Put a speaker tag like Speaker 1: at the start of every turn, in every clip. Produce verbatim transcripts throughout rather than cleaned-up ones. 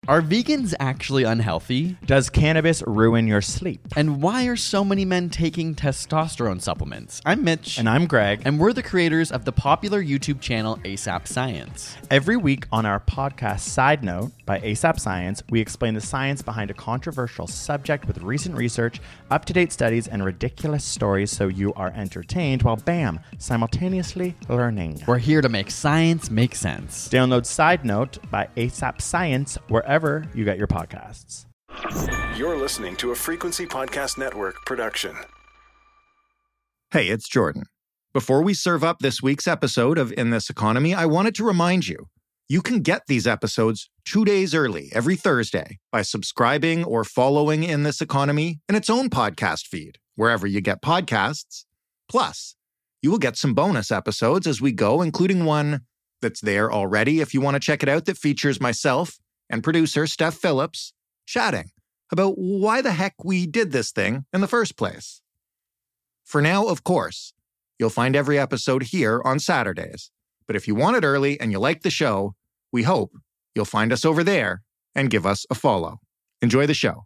Speaker 1: Are vegans actually unhealthy?
Speaker 2: Does cannabis ruin your sleep?
Speaker 1: And why are so many men taking testosterone supplements? I'm Mitch.
Speaker 2: And I'm Greg.
Speaker 1: And we're the creators of the popular YouTube channel ASAP Science.
Speaker 2: Every week on our podcast Side Note by ASAP Science, we explain the science behind a controversial subject with recent research, up-to-date studies, and ridiculous stories so you are entertained while, bam, simultaneously learning.
Speaker 1: We're here to make science make sense.
Speaker 2: Download Side Note by ASAP Science wherever you get your podcasts.
Speaker 3: You're listening to a Frequency Podcast Network production.
Speaker 4: Hey, it's Jordan. Before we serve up this week's episode of In This Economy, I wanted to remind you, you can get these episodes two days early every Thursday by subscribing or following In This Economy in its own podcast feed, wherever you get podcasts. Plus, you will get some bonus episodes as we go, including one that's there already if you want to check it out, that features myself and producer Steph Phillips chatting about why the heck we did this thing in the first place. For now, of course, you'll find every episode here on Saturdays. But if you want it early and you like the show, we hope you'll find us over there and give us a follow. Enjoy the show.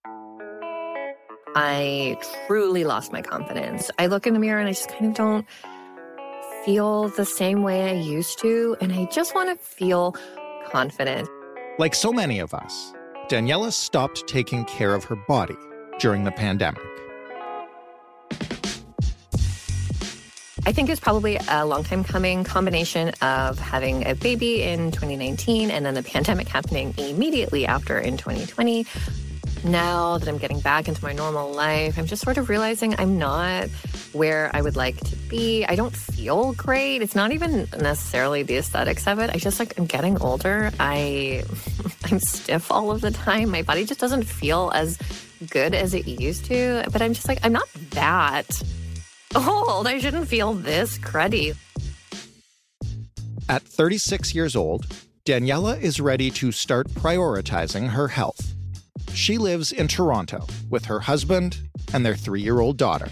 Speaker 5: I truly lost my confidence. I look in the mirror and I just kind of don't feel the same way I used to. And I just want to feel confident.
Speaker 4: Like so many of us, Daniela stopped taking care of her body during the pandemic.
Speaker 5: I think it's probably a long time coming combination of having a baby in twenty nineteen and then the pandemic happening immediately after in twenty twenty. Now that I'm getting back into my normal life, I'm just sort of realizing I'm not where I would like to be. I don't feel great. It's not even necessarily the aesthetics of it. I just like, I'm getting older. I, I'm stiff all of the time. My body just doesn't feel as good as it used to. But I'm just like, I'm not that old. I shouldn't feel this cruddy.
Speaker 4: At thirty-six years old, Daniela is ready to start prioritizing her health. She lives in Toronto with her husband and their three-year-old daughter.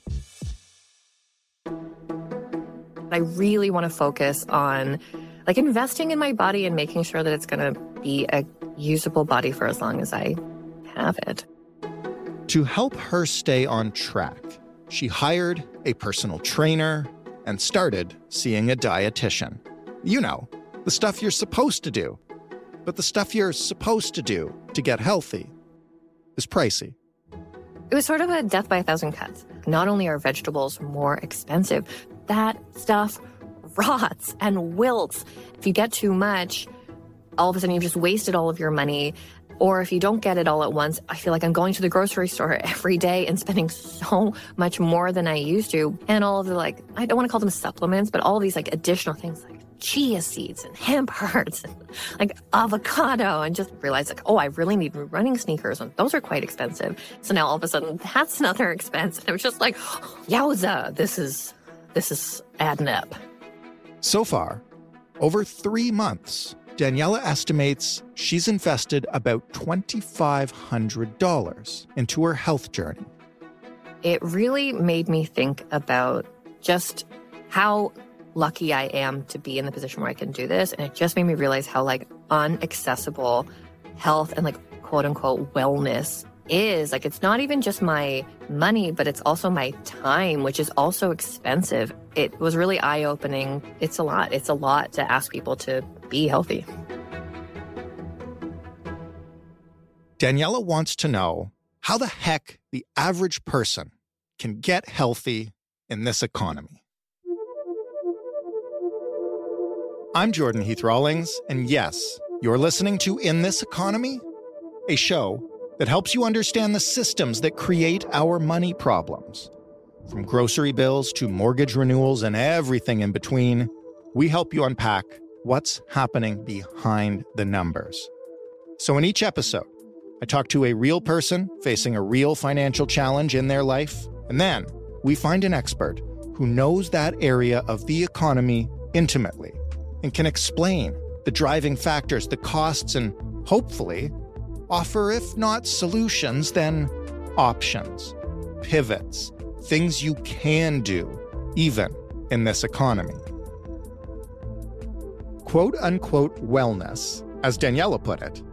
Speaker 5: I really want to focus on like investing in my body and making sure that it's going to be a usable body for as long as I have it.
Speaker 4: To help her stay on track, she hired a personal trainer and started seeing a dietitian. You know, the stuff you're supposed to do. But the stuff you're supposed to do to get healthy is pricey.
Speaker 5: It was sort of a death by a thousand cuts. Not only are vegetables more expensive, that stuff rots and wilts. If you get too much, all of a sudden you've just wasted all of your money. Or if you don't get it all at once, I feel like I'm going to the grocery store every day and spending so much more than I used to. And all of the, like, I don't want to call them supplements, but all of these like additional things like chia seeds and hemp hearts and like avocado, and just realized like, oh, I really need new running sneakers, and those are quite expensive. So now all of a sudden that's another expense. And it was just like, yowza, this is, this is adding up.
Speaker 4: So far, over three months, Daniela estimates she's invested about two thousand five hundred dollars into her health journey.
Speaker 5: It really made me think about just how lucky I am to be in the position where I can do this. And it just made me realize how like unaccessible health and like quote unquote wellness is. Like, it's not even just my money, but it's also my time, which is also expensive. It was really eye-opening. It's a lot. It's a lot to ask people to be healthy.
Speaker 4: Daniela wants to know how the heck the average person can get healthy in this economy. I'm Jordan Heath Rawlings, and yes, you're listening to In This Economy, a show that helps you understand the systems that create our money problems. From grocery bills to mortgage renewals and everything in between, we help you unpack what's happening behind the numbers. So in each episode, I talk to a real person facing a real financial challenge in their life, and then we find an expert who knows that area of the economy intimately and can explain the driving factors, the costs, and hopefully offer, if not solutions, then options, pivots, things you can do, even in this economy. Quote-unquote wellness, as Daniela put it,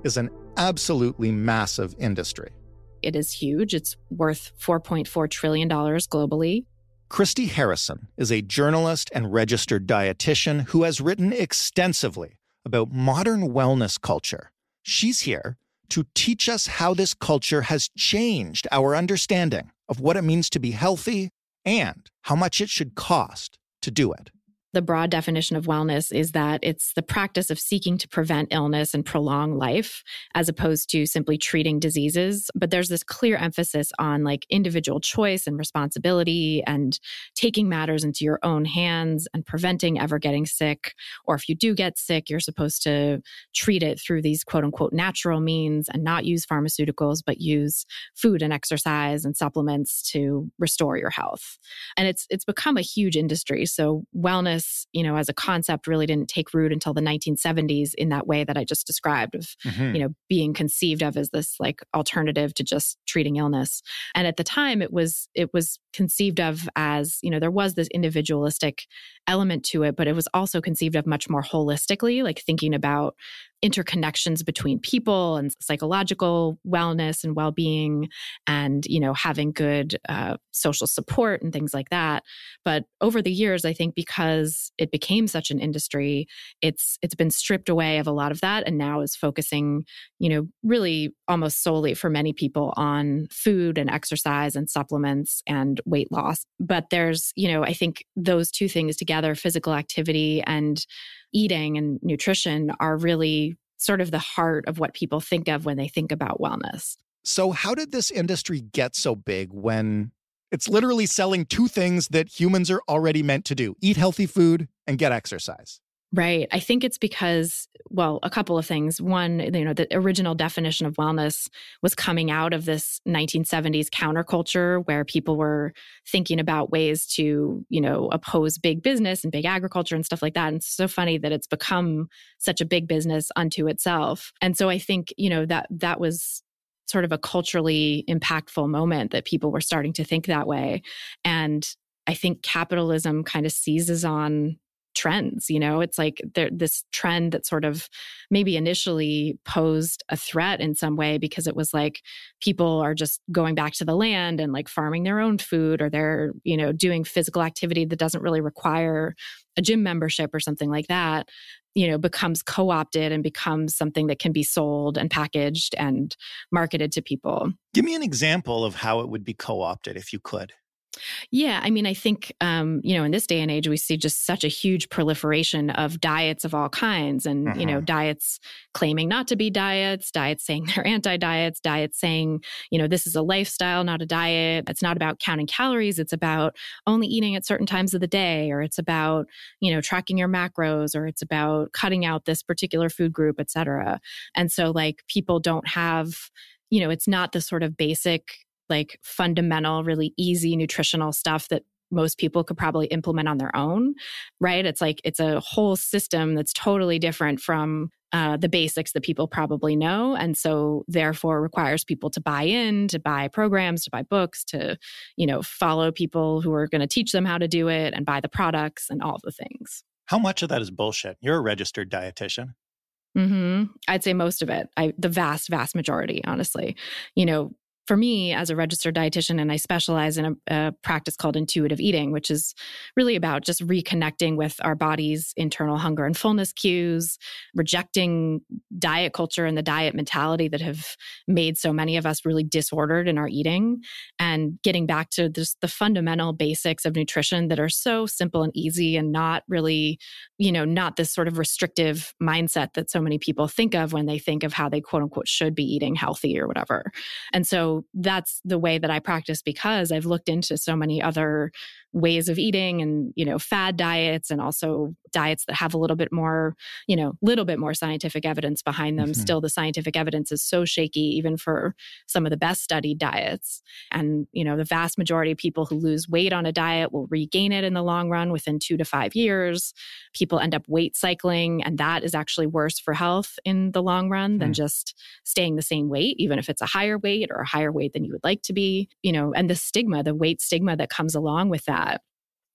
Speaker 4: is an absolutely massive industry.
Speaker 6: It is huge. It's worth four point four trillion dollars globally.
Speaker 4: Christy Harrison is a journalist and registered dietitian who has written extensively about modern wellness culture. She's here to teach us how this culture has changed our understanding of what it means to be healthy and how much it should cost to do it.
Speaker 6: The broad definition of wellness is that it's the practice of seeking to prevent illness and prolong life, as opposed to simply treating diseases. But there's this clear emphasis on like individual choice and responsibility and taking matters into your own hands and preventing ever getting sick. Or if you do get sick, you're supposed to treat it through these quote unquote natural means and not use pharmaceuticals, but use food and exercise and supplements to restore your health. And it's it's become a huge industry. So wellness, you know, as a concept really didn't take root until the nineteen seventies in that way that I just described of, mm-hmm. you know, being conceived of as this like alternative to just treating illness. And at the time it was, it was conceived of as, you know, there was this individualistic element to it, but it was also conceived of much more holistically, like thinking about interconnections between people and psychological wellness and well-being and, you know, having good uh, social support and things like that. But over the years, I think because it became such an industry, it's it's been stripped away of a lot of that and now is focusing, you know, really almost solely for many people on food and exercise and supplements and weight loss. But there's, you know, I think those two things together, physical activity and eating and nutrition, are really sort of the heart of what people think of when they think about wellness.
Speaker 4: So how did this industry get so big when it's literally selling two things that humans are already meant to do: eat healthy food and get exercise?
Speaker 6: Right. I think it's because, well, a couple of things. One, you know, the original definition of wellness was coming out of this nineteen seventies counterculture where people were thinking about ways to, you know, oppose big business and big agriculture and stuff like that. And it's so funny that it's become such a big business unto itself. And so I think, you know, that that was sort of a culturally impactful moment that people were starting to think that way. And I think capitalism kind of seizes on trends. You know, it's like there, this trend that sort of maybe initially posed a threat in some way because it was like people are just going back to the land and like farming their own food, or they're, you know, doing physical activity that doesn't really require a gym membership or something like that, you know, becomes co-opted and becomes something that can be sold and packaged and marketed to people.
Speaker 4: Give me an example of how it would be co-opted, if you could.
Speaker 6: Yeah, I mean, I think, um, you know, in this day and age, we see just such a huge proliferation of diets of all kinds and, uh-huh. you know, diets claiming not to be diets, diets saying they're anti-diets, diets saying, you know, this is a lifestyle, not a diet. It's not about counting calories. It's about only eating at certain times of the day, or it's about, you know, tracking your macros, or it's about cutting out this particular food group, et cetera. And so like people don't have, you know, it's not the sort of basic like fundamental, really easy nutritional stuff that most people could probably implement on their own, right? It's like, it's a whole system that's totally different from uh, the basics that people probably know. And so therefore requires people to buy in, to buy programs, to buy books, to, you know, follow people who are going to teach them how to do it and buy the products and all the things.
Speaker 2: How much of that is bullshit? You're a registered dietitian.
Speaker 6: Mm-hmm. I'd say most of it. I, the vast, vast majority, honestly. You know, for me, as a registered dietitian, and I specialize in a, a practice called intuitive eating, which is really about just reconnecting with our body's internal hunger and fullness cues, rejecting diet culture and the diet mentality that have made so many of us really disordered in our eating, and getting back to just the fundamental basics of nutrition that are so simple and easy and not really, you know, not this sort of restrictive mindset that so many people think of when they think of how they quote unquote should be eating healthy or whatever. And so that's the way that I practice, because I've looked into so many other ways of eating and, you know, fad diets, and also diets that have a little bit more, you know, little bit more scientific evidence behind them. Mm-hmm. Still, the scientific evidence is so shaky, even for some of the best studied diets. And, you know, the vast majority of people who lose weight on a diet will regain it in the long run within two to five years. People end up weight cycling, and that is actually worse for health in the long run than mm. just staying the same weight, even if it's a higher weight or a higher weight than you would like to be, you know, and the stigma, the weight stigma that comes along with that.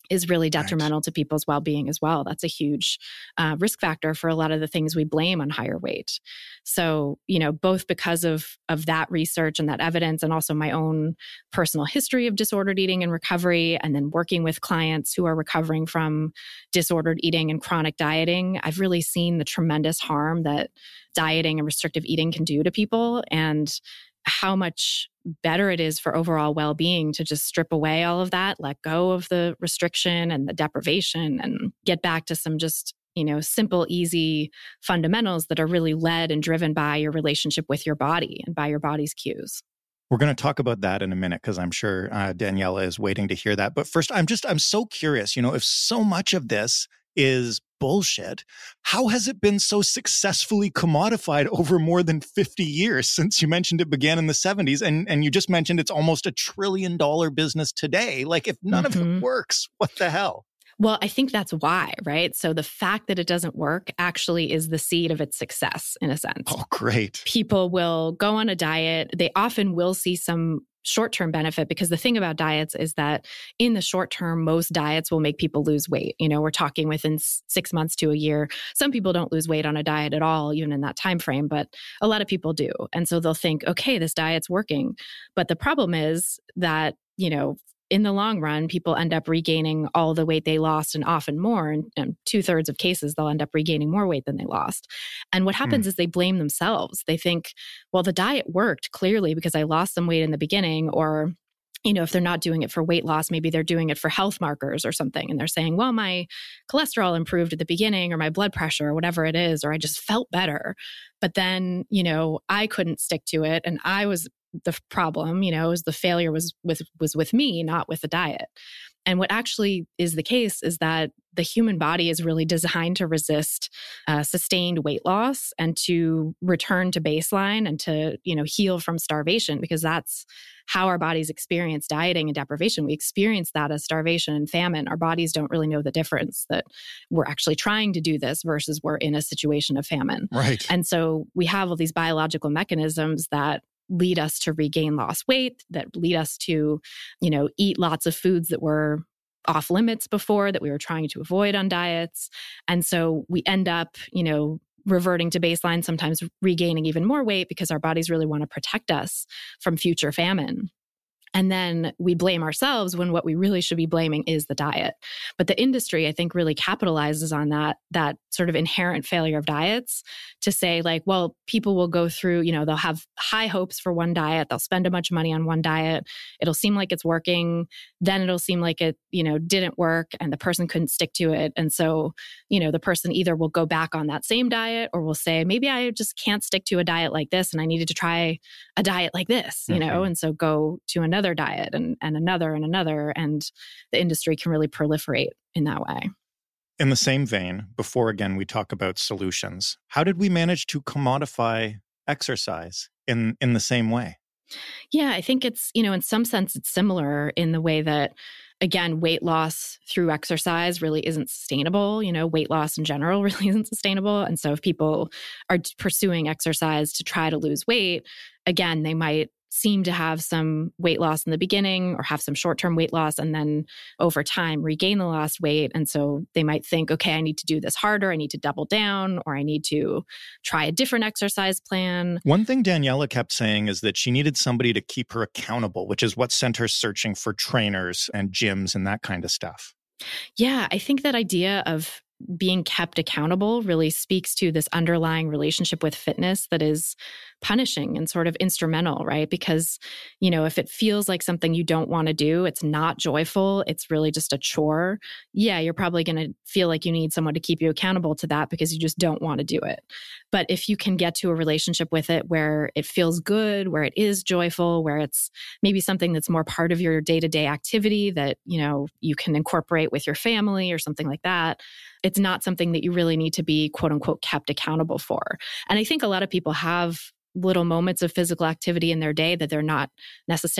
Speaker 6: is really detrimental right. to people's well-being as well. That's a huge uh, risk factor for a lot of the things we blame on higher weight. So, you know, both because of, of that research and that evidence, and also my own personal history of disordered eating and recovery, and then working with clients who are recovering from disordered eating and chronic dieting, I've really seen the tremendous harm that dieting and restrictive eating can do to people, and how much better it is for overall well-being to just strip away all of that, let go of the restriction and the deprivation, and get back to some just, you know, simple, easy fundamentals that are really led and driven by your relationship with your body and by your body's cues.
Speaker 4: We're going to talk about that in a minute, because I'm sure uh, Daniela is waiting to hear that. But first, I'm just, I'm so curious, you know, if so much of this is bullshit, how has it been so successfully commodified over more than fifty years, since you mentioned it began in the seventies, and, and you just mentioned it's almost a trillion dollar business today? Like, if none mm-hmm. of it works, what the hell?
Speaker 6: Well, I think that's why, right? So the fact that it doesn't work actually is the seed of its success, in a sense.
Speaker 4: Oh, great.
Speaker 6: People will go on a diet. They often will see some short-term benefit, because the thing about diets is that in the short term, most diets will make people lose weight. You know, we're talking within six months to a year. Some people don't lose weight on a diet at all, even in that time frame, but a lot of people do. And so they'll think, okay, this diet's working. But the problem is that, you know, in the long run, people end up regaining all the weight they lost, and often more. And, and two thirds of cases, they'll end up regaining more weight than they lost. And what happens mm. is they blame themselves. They think, well, the diet worked clearly because I lost some weight in the beginning. Or, you know, if they're not doing it for weight loss, maybe they're doing it for health markers or something. And they're saying, well, my cholesterol improved at the beginning, or my blood pressure, or whatever it is, or I just felt better. But then, you know, I couldn't stick to it, and I was the problem, you know, is the failure was with was with me, not with the diet. And what actually is the case is that the human body is really designed to resist uh, sustained weight loss, and to return to baseline, and to, you know, heal from starvation, because that's how our bodies experience dieting and deprivation. We experience that as starvation and famine. Our bodies don't really know the difference, that we're actually trying to do this versus we're in a situation of famine.
Speaker 4: Right.
Speaker 6: And so we have all these biological mechanisms that lead us to regain lost weight, that lead us to, you know, eat lots of foods that were off limits before, that we were trying to avoid on diets. And so we end up, you know, reverting to baseline, sometimes regaining even more weight, because our bodies really want to protect us from future famine. And then we blame ourselves when what we really should be blaming is the diet. But the industry, I think, really capitalizes on that, that sort of inherent failure of diets, to say like, well, people will go through, you know, they'll have high hopes for one diet. They'll spend a bunch of money on one diet. It'll seem like it's working. Then it'll seem like it, you know, didn't work, and the person couldn't stick to it. And so, you know, the person either will go back on that same diet, or will say, maybe I just can't stick to a diet like this, and I needed to try a diet like this, you mm-hmm. know, and so go to another Another diet and, and another and another, and the industry can really proliferate in that way.
Speaker 4: In the same vein, before again we talk about solutions, how did we manage to commodify exercise in, in the same way?
Speaker 6: Yeah, I think it's, you know, in some sense it's similar in the way that, again, weight loss through exercise really isn't sustainable. You know, weight loss in general really isn't sustainable. And so if people are pursuing exercise to try to lose weight, again, they might seem to have some weight loss in the beginning, or have some short-term weight loss, and then over time regain the lost weight. And so they might think, okay, I need to do this harder. I need to double down, or I need to try a different exercise plan.
Speaker 4: One thing Daniela kept saying is that she needed somebody to keep her accountable, which is what sent her searching for trainers and gyms and that kind of stuff.
Speaker 6: Yeah, I think that idea of being kept accountable really speaks to this underlying relationship with fitness that is punishing and sort of instrumental, right? Because, you know, if it feels like something you don't want to do, it's not joyful, it's really just a chore, yeah, you're probably going to feel like you need someone to keep you accountable to that, because you just don't want to do it. But if you can get to a relationship with it where it feels good, where it is joyful, where it's maybe something that's more part of your day-to-day activity that, you know, you can incorporate with your family or something like that, it's not something that you really need to be, quote unquote, kept accountable for. And I think a lot of people have little moments of physical activity in their day that they're not necessarily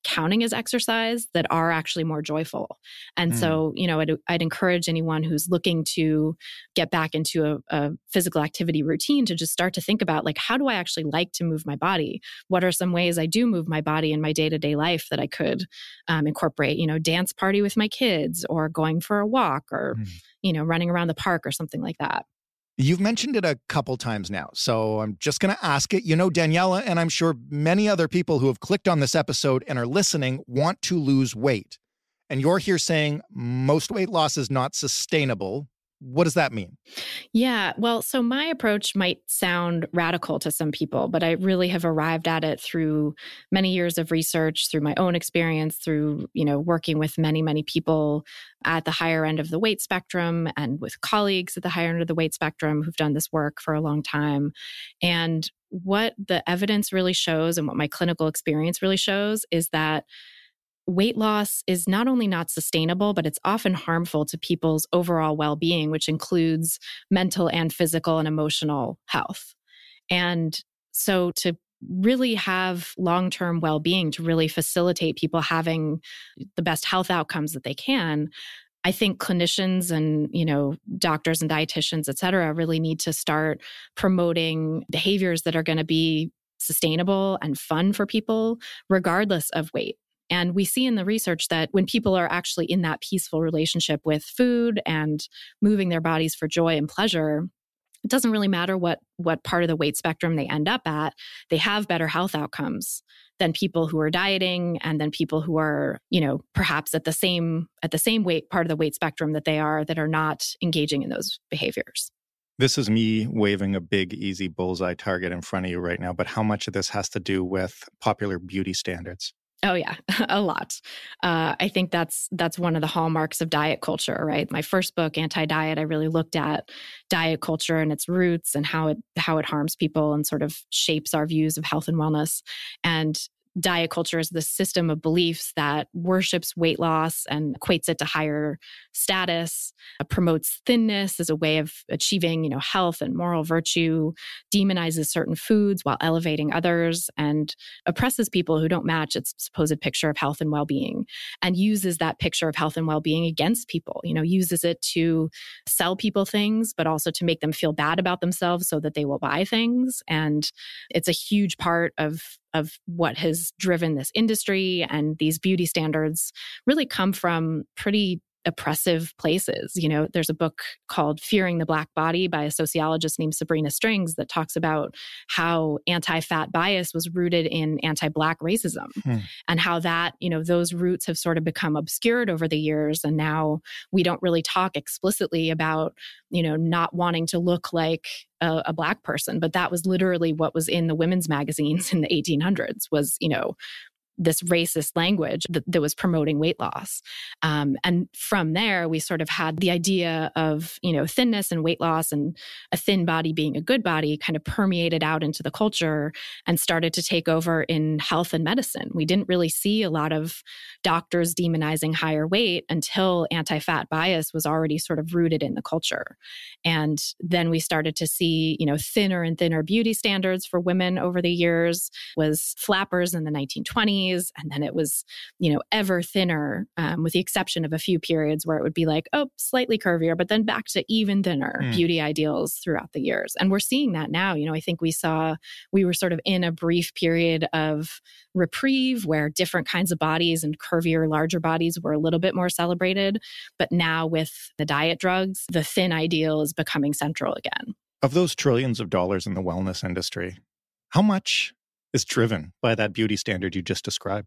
Speaker 6: counting as exercise that are actually more joyful. And mm. so, you know, I'd, I'd encourage anyone who's looking to get back into a, a physical activity routine to just start to think about, like, how do I actually like to move my body? What are some ways I do move my body in my day-to-day life that I could um, incorporate, you know, dance party with my kids, or going for a walk, or, mm. you know, running around the park or something like that.
Speaker 4: You've mentioned it a couple times now, so I'm just going to ask it. You know, Daniela, and I'm sure many other people who have clicked on this episode and are listening want to lose weight. And you're here saying most weight loss is not sustainable. What does that mean?
Speaker 6: Yeah, well, so my approach might sound radical to some people, but I really have arrived at it through many years of research, through my own experience, through, you know, working with many, many people at the higher end of the weight spectrum, and with colleagues at the higher end of the weight spectrum who've done this work for a long time. And what the evidence really shows, and what my clinical experience really shows, is that weight loss is not only not sustainable, but it's often harmful to people's overall well-being, which includes mental and physical and emotional health. And so to really have long-term well-being, to really facilitate people having the best health outcomes that they can, I think clinicians and, you know, doctors and dietitians, et cetera, really need to start promoting behaviors that are going to be sustainable and fun for people, regardless of weight. And we see in the research that when people are actually in that peaceful relationship with food and moving their bodies for joy and pleasure, it doesn't really matter what what part of the weight spectrum they end up at. They have better health outcomes than people who are dieting, and then people who are, you know, perhaps at the same at the same weight part of the weight spectrum that they are, that are not engaging in those behaviors.
Speaker 2: This is me waving a big, easy bullseye target in front of you right now, but how much of this has to do with popular beauty standards?
Speaker 6: Oh yeah, a lot. Uh, I think that's that's one of the hallmarks of diet culture, right? My first book, Anti-Diet, I really looked at diet culture and its roots and how it how it harms people and sort of shapes our views of health and wellness. And diet culture is the system of beliefs that worships weight loss and equates it to higher status, uh, promotes thinness as a way of achieving, you know, health and moral virtue, demonizes certain foods while elevating others, and oppresses people who don't match its supposed picture of health and well-being, and uses that picture of health and well-being against people, you know, uses it to sell people things, but also to make them feel bad about themselves so that they will buy things. And it's a huge part of of what has driven this industry, and these beauty standards really come from pretty oppressive places. You know, there's a book called Fearing the Black Body by a sociologist named Sabrina Strings that talks about how anti-fat bias was rooted in anti-Black racism, hmm. and how that, you know, those roots have sort of become obscured over the years. And now we don't really talk explicitly about, you know, not wanting to look like a, a Black person. But that was literally what was in the women's magazines in the eighteen hundreds was, you know, this racist language that, that was promoting weight loss. Um, and from there, we sort of had the idea of, you know, thinness and weight loss and a thin body being a good body kind of permeated out into the culture and started to take over in health and medicine. We didn't really see a lot of doctors demonizing higher weight until anti-fat bias was already sort of rooted in the culture. And then we started to see, you know, thinner and thinner beauty standards for women over the years. Was flappers in the nineteen twenties. And then it was, you know, ever thinner, um, with the exception of a few periods where it would be like, oh, slightly curvier, but then back to even thinner mm. beauty ideals throughout the years. And we're seeing that now. You know, I think we saw, we were sort of in a brief period of reprieve where different kinds of bodies and curvier, larger bodies were a little bit more celebrated. But now with the diet drugs, the thin ideal is becoming central again.
Speaker 2: Of those trillions of dollars in the wellness industry, how much is driven by that beauty standard you just described?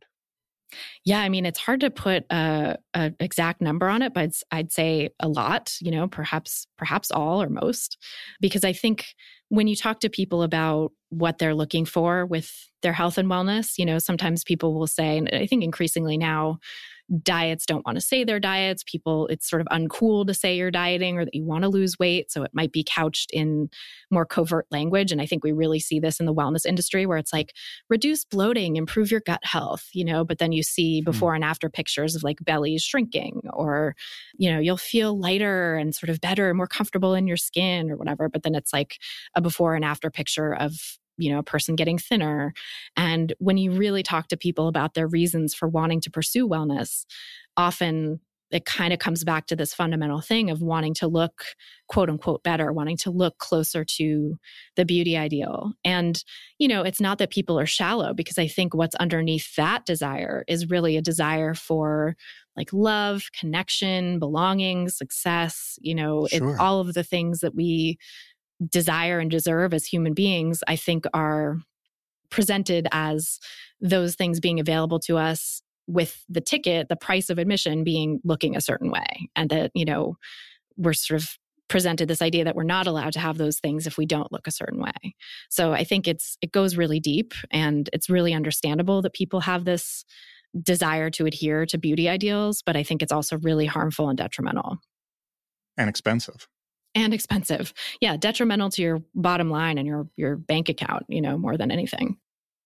Speaker 6: Yeah, I mean, it's hard to put a, a exact number on it, but it's, I'd say a lot, you know, perhaps, perhaps all or most, because I think when you talk to people about what they're looking for with their health and wellness, you know, sometimes people will say, and I think increasingly now, diets don't want to say they're diets. People, it's sort of uncool to say you're dieting or that you want to lose weight. So it might be couched in more covert language. And I think we really see this in the wellness industry where it's like, reduce bloating, improve your gut health, you know, but then you see before mm. and after pictures of like bellies shrinking, or, you know, you'll feel lighter and sort of better, more comfortable in your skin or whatever. But then it's like a before and after picture of you know, a person getting thinner. And when you really talk to people about their reasons for wanting to pursue wellness, often it kind of comes back to this fundamental thing of wanting to look quote unquote better, wanting to look closer to the beauty ideal. And, you know, it's not that people are shallow, because I think what's underneath that desire is really a desire for like love, connection, belonging, success, you know,
Speaker 4: Sure.
Speaker 6: it, all of the things that we desire and deserve as human beings, I think are presented as those things being available to us with the ticket, the price of admission being looking a certain way. And that, you know, we're sort of presented this idea that we're not allowed to have those things if we don't look a certain way. So I think it's it goes really deep, and it's really understandable that people have this desire to adhere to beauty ideals, but I think it's also really harmful and detrimental.
Speaker 4: And expensive.
Speaker 6: And expensive. Yeah, detrimental to your bottom line and your your bank account, you know, more than anything.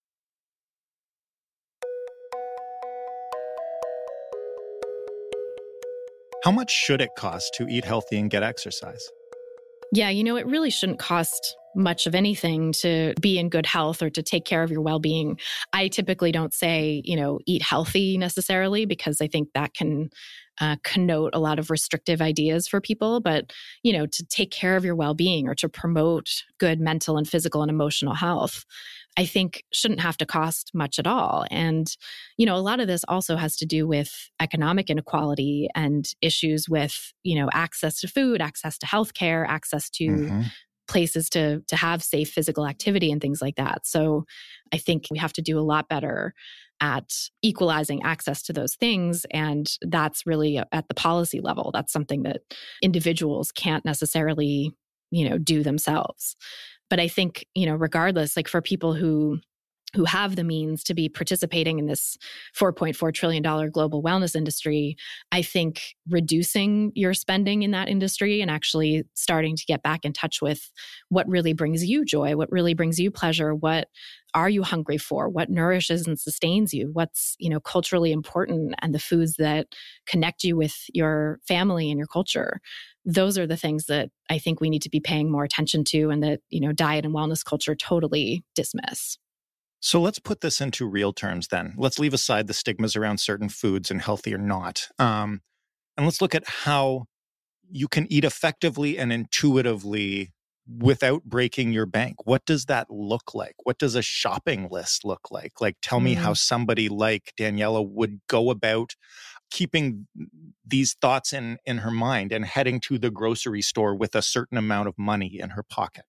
Speaker 4: How much should it cost to eat healthy and get exercise?
Speaker 6: Yeah, you know, it really shouldn't cost much of anything to be in good health or to take care of your well-being. I typically don't say, you know, eat healthy necessarily, because I think that can uh, connote a lot of restrictive ideas for people. But, you know, to take care of your well-being or to promote good mental and physical and emotional health, I think shouldn't have to cost much at all. And, you know, a lot of this also has to do with economic inequality and issues with, you know, access to food, access to healthcare, access to
Speaker 4: Mm-hmm.
Speaker 6: places to to have safe physical activity and things like that. So I think we have to do a lot better at equalizing access to those things. And that's really at the policy level. That's something that individuals can't necessarily, you know, do themselves. But I think, you know, regardless, like for people who who have the means to be participating in this four point four trillion dollars global wellness industry, I think reducing your spending in that industry and actually starting to get back in touch with what really brings you joy, what really brings you pleasure, what are you hungry for, what nourishes and sustains you, what's, you know, culturally important, and the foods that connect you with your family and your culture. Those are the things that I think we need to be paying more attention to, and that, you know, diet and wellness culture totally dismiss.
Speaker 4: So let's put this into real terms then. Let's leave aside the stigmas around certain foods and healthy or not. Um, and let's look at how you can eat effectively and intuitively without breaking your bank. What does that look like? What does a shopping list look like? Like, tell me
Speaker 6: Mm.
Speaker 4: how somebody like Daniela would go about keeping these thoughts in, in her mind and heading to the grocery store with a certain amount of money in her pocket.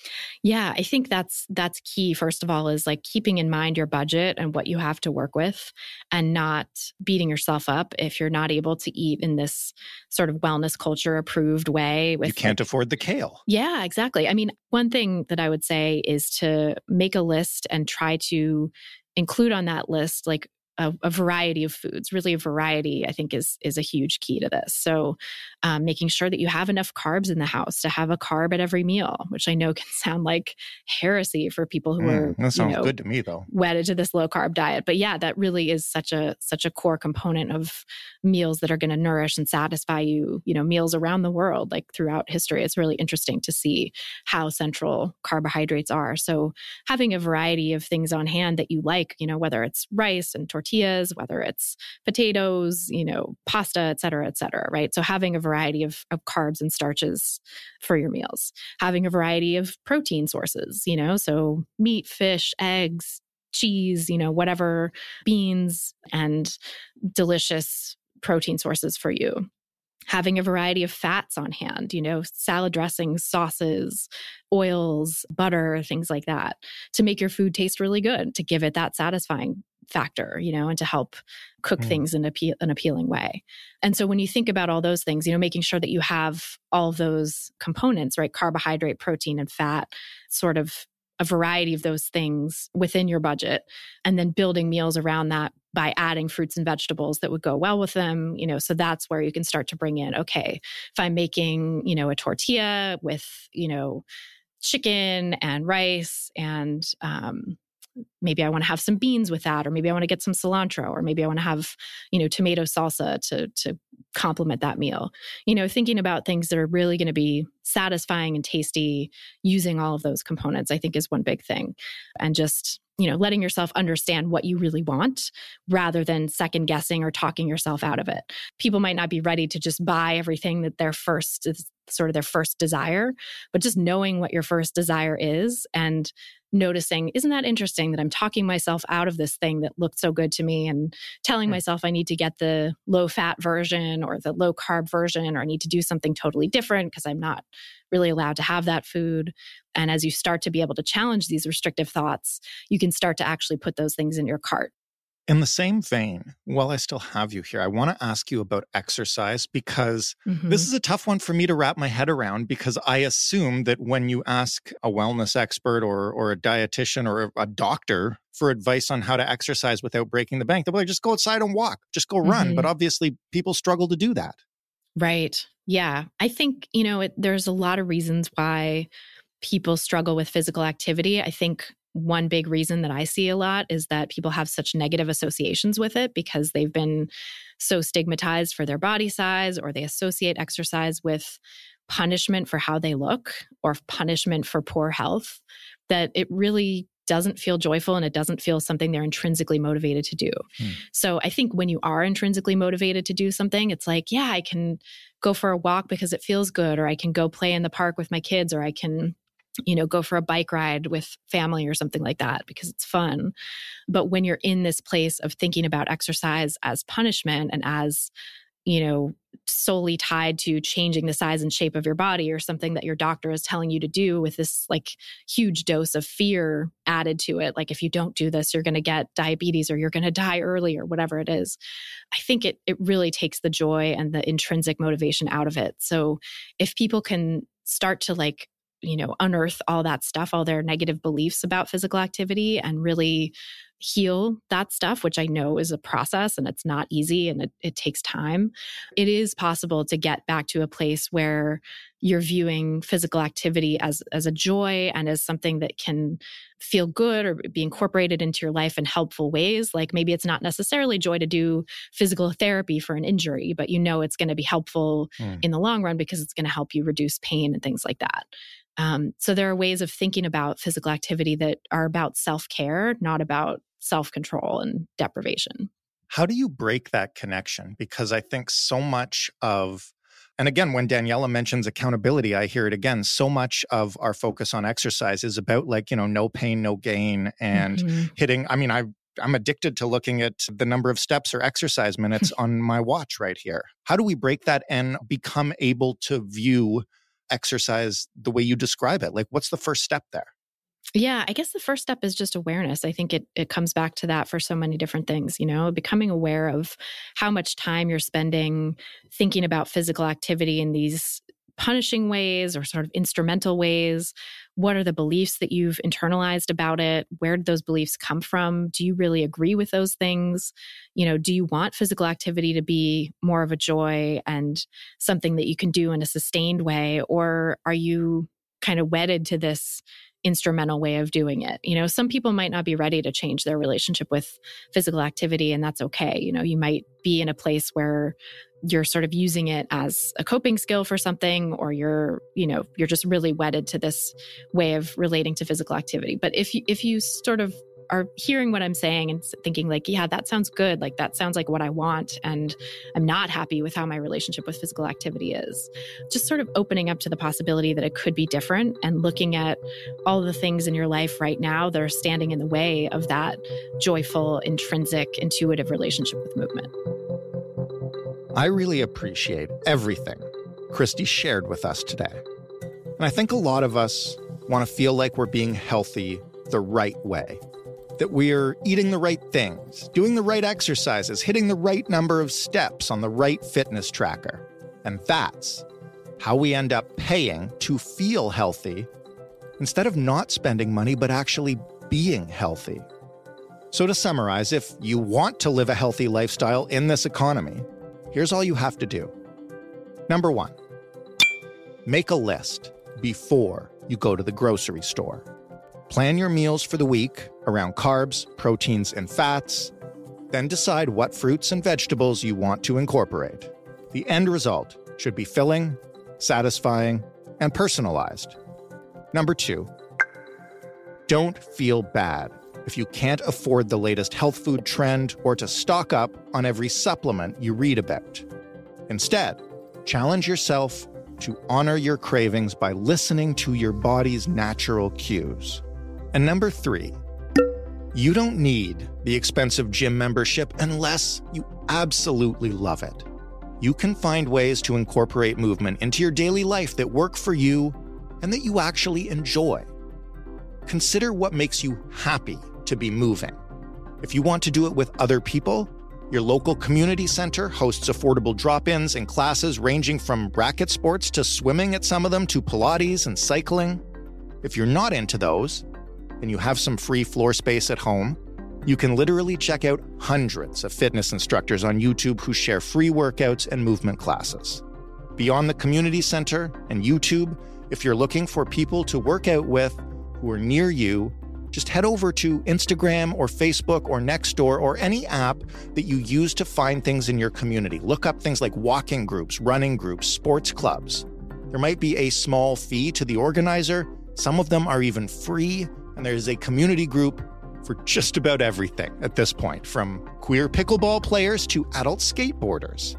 Speaker 6: Yeah, I think that's that's key. First of all, is like keeping in mind your budget and what you have to work with, and not beating yourself up if you're not able to eat in this sort of wellness culture approved way. With
Speaker 4: You can't
Speaker 6: like,
Speaker 4: afford the kale.
Speaker 6: Yeah, exactly. I mean, one thing that I would say is to make a list and try to include on that list like a, a variety of foods. Really, a variety, I think, is is a huge key to this. So, um, making sure that you have enough carbs in the house to have a carb at every meal, which I know can sound like heresy for people who
Speaker 4: Mm,
Speaker 6: are
Speaker 4: that sounds
Speaker 6: you know,
Speaker 4: good to me, though.
Speaker 6: wedded to this low carb diet. But yeah, that really is such a such a core component of meals that are going to nourish and satisfy you. You know, meals around the world, like throughout history. It's really interesting to see how central carbohydrates are. So having a variety of things on hand that you like, you know, whether it's rice and tortillas, whether it's potatoes, you know, pasta, et cetera, et cetera, right? So having a variety of, of carbs and starches for your meals, having a variety of protein sources, you know, so meat, fish, eggs, cheese, you know, whatever, beans, and delicious protein sources for you. Having a variety of fats on hand, you know, salad dressings, sauces, oils, butter, things like that, to make your food taste really good, to give it that satisfying factor, you know, and to help cook
Speaker 4: Mm.
Speaker 6: things in appe- an appealing way. And so when you think about all those things, you know, making sure that you have all of those components, right? Carbohydrate, protein, and fat, sort of a variety of those things within your budget, and then building meals around that by adding fruits and vegetables that would go well with them, you know, so that's where you can start to bring in, okay, if I'm making, you know, a tortilla with, you know, chicken and rice and, um, maybe I want to have some beans with that, or maybe I want to get some cilantro, or maybe I want to have, you know, tomato salsa to, to complement that meal. You know, thinking about things that are really going to be satisfying and tasty using all of those components, I think is one big thing. And just, you know, letting yourself understand what you really want rather than second guessing or talking yourself out of it. People might not be ready to just buy everything that their first is sort of their first desire, but just knowing what your first desire is and noticing, isn't that interesting that I'm talking myself out of this thing that looked so good to me and telling mm. myself I need to get the low fat version or the low carb version, or I need to do something totally different because I'm not really allowed to have that food. And as you start to be able to challenge these restrictive thoughts, you can start to actually put those things in your cart.
Speaker 4: In the same vein, while I still have you here, I want to ask you about exercise, because mm-hmm. this is a tough one for me to wrap my head around, because I assume that when you ask a wellness expert or or a dietitian or a doctor for advice on how to exercise without breaking the bank, they'll be like, just go outside and walk, just go run. Mm-hmm. But obviously people struggle to do that.
Speaker 6: Right. Yeah. I think, you know, it, there's a lot of reasons why people struggle with physical activity. I think one big reason that I see a lot is that people have such negative associations with it because they've been so stigmatized for their body size, or they associate exercise with punishment for how they look or punishment for poor health, that it really doesn't feel joyful and it doesn't feel something they're intrinsically motivated to do. Hmm. So I think when you are intrinsically motivated to do something, it's like, yeah, I can go for a walk because it feels good, or I can go play in the park with my kids, or I can, you know, go for a bike ride with family or something like that because it's fun. But when you're in this place of thinking about exercise as punishment and as, you know, solely tied to changing the size and shape of your body, or something that your doctor is telling you to do with this like huge dose of fear added to it, like if you don't do this, you're going to get diabetes or you're going to die early or whatever it is, I think it it really takes the joy and the intrinsic motivation out of it. So if people can start to like, you know, unearth all that stuff, all their negative beliefs about physical activity, and really heal that stuff, which I know is a process and it's not easy and it, it takes time. It is possible to get back to a place where you're viewing physical activity as, as a joy and as something that can feel good or be incorporated into your life in helpful ways. Like maybe it's not necessarily joy to do physical therapy for an injury, but you know it's going to be helpful mm. in the long run because it's going to help you reduce pain and things like that. Um, so there are ways of thinking about physical activity that are about self-care, not about self-control and deprivation.
Speaker 4: How do you break that connection? Because I think so much of, and again, when Daniela mentions accountability, I hear it again, so much of our focus on exercise is about like, you know, no pain, no gain, and mm-hmm. hitting, I mean, I I'm addicted to looking at the number of steps or exercise minutes on my watch right here. How do we break that and become able to view exercise the way you describe it? Like, what's the first step there?
Speaker 6: Yeah, I guess the first step is just awareness. I think it it comes back to that for so many different things, you know, becoming aware of how much time you're spending thinking about physical activity in these punishing ways or sort of instrumental ways. What are the beliefs that you've internalized about it? Where did those beliefs come from? Do you really agree with those things? You know, do you want physical activity to be more of a joy and something that you can do in a sustained way? Or are you kind of wedded to this instrumental way of doing it? You know, some people might not be ready to change their relationship with physical activity, and that's okay. You know, you might be in a place where you're sort of using it as a coping skill for something, or you're, you know, you're just really wedded to this way of relating to physical activity. But if you, if you sort of are hearing what I'm saying and thinking like, yeah, that sounds good. Like that sounds like what I want. And I'm not happy with how my relationship with physical activity is. Just sort of opening up to the possibility that it could be different and looking at all the things in your life right now that are standing in the way of that joyful, intrinsic, intuitive relationship with movement.
Speaker 4: I really appreciate everything Christy shared with us today. And I think a lot of us want to feel like we're being healthy the right way. That we're eating the right things, doing the right exercises, hitting the right number of steps on the right fitness tracker. And that's how we end up paying to feel healthy instead of not spending money, but actually being healthy. So to summarize, if you want to live a healthy lifestyle in this economy, here's all you have to do. Number one, make a list before you go to the grocery store. Plan your meals for the week around carbs, proteins, and fats. Then decide what fruits and vegetables you want to incorporate. The end result should be filling, satisfying, and personalized. Number two, don't feel bad if you can't afford the latest health food trend or to stock up on every supplement you read about. Instead, challenge yourself to honor your cravings by listening to your body's natural cues. And number three, you don't need the expensive gym membership unless you absolutely love it. You can find ways to incorporate movement into your daily life that work for you and that you actually enjoy. Consider what makes you happy to be moving. If you want to do it with other people, your local community center hosts affordable drop-ins and classes ranging from racket sports to swimming at some of them to Pilates and cycling. If you're not into those, and you have some free floor space at home, you can literally check out hundreds of fitness instructors on YouTube who share free workouts and movement classes. Beyond the community center and YouTube, if you're looking for people to work out with who are near you, just head over to Instagram or Facebook or Nextdoor or any app that you use to find things in your community. Look up things like walking groups, running groups, sports clubs. There might be a small fee to the organizer. Some of them are even free, and there's a community group for just about everything at this point, from queer pickleball players to adult skateboarders.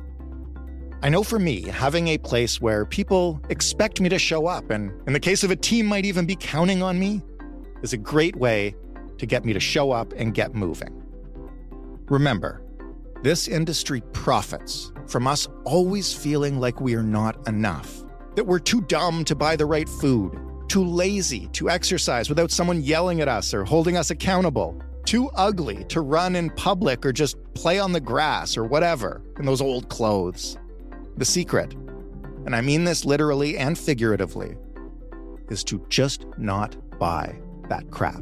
Speaker 4: I know for me, having a place where people expect me to show up, and in the case of a team might even be counting on me, is a great way to get me to show up and get moving. Remember, this industry profits from us always feeling like we are not enough, that we're too dumb to buy the right food, too lazy to exercise without someone yelling at us or holding us accountable, too ugly to run in public or just play on the grass or whatever in those old clothes. The secret, and I mean this literally and figuratively, is to just not buy that crap.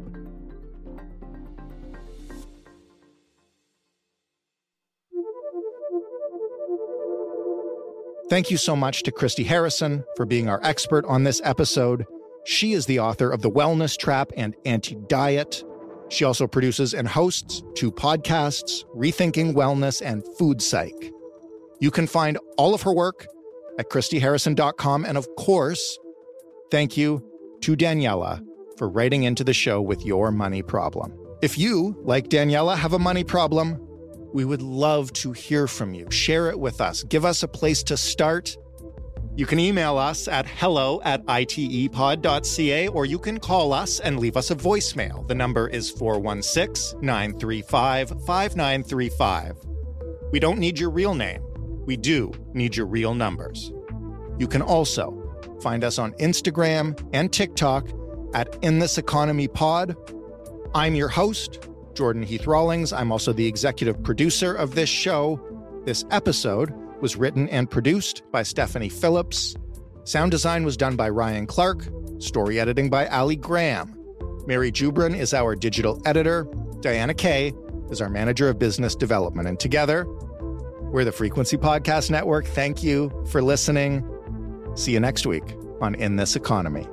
Speaker 4: Thank you so much to Christy Harrison for being our expert on this episode. She is the author of The Wellness Trap and Anti-Diet. She also produces and hosts two podcasts, Rethinking Wellness and Food Psych. You can find all of her work at christy harrison dot com. And of course, thank you to Daniela for writing into the show with your money problem. If you, like Daniela, have a money problem, we would love to hear from you. Share it with us. Give us a place to start. You can email us at hello at itepod dot c a, or you can call us and leave us a voicemail. The number is four one six, nine three five, five nine three five. We don't need your real name. We do need your real numbers. You can also find us on Instagram and TikTok at In This Economy Pod. I'm your host, Jordan Heath Rawlings. I'm also the executive producer of this show. This episode was written and produced by Stephanie Phillips. Sound design was done by Ryan Clark. Story editing by Ali Graham. Mary Jubrin is our digital editor. Diana Kay is our manager of business development. And together, we're the Frequency Podcast Network. Thank you for listening. See you next week on In This Economy.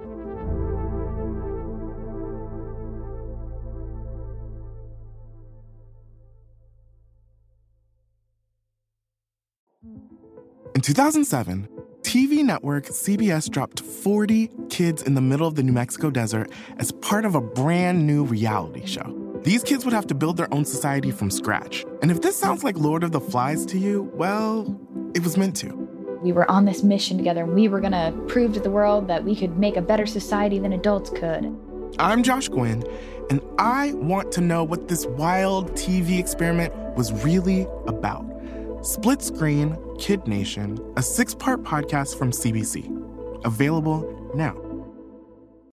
Speaker 7: In two thousand seven, T V network C B S dropped forty kids in the middle of the New Mexico desert as part of a brand new reality show. These kids would have to build their own society from scratch. And if this sounds like Lord of the Flies to you, well, it was meant to.
Speaker 8: We were on this mission together, and we were going to prove to the world that we could make a better society than adults could.
Speaker 7: I'm Josh Gwynn, and I want to know what this wild T V experiment was really about. Split Screen, Kid Nation, a six-part podcast from C B C. Available now.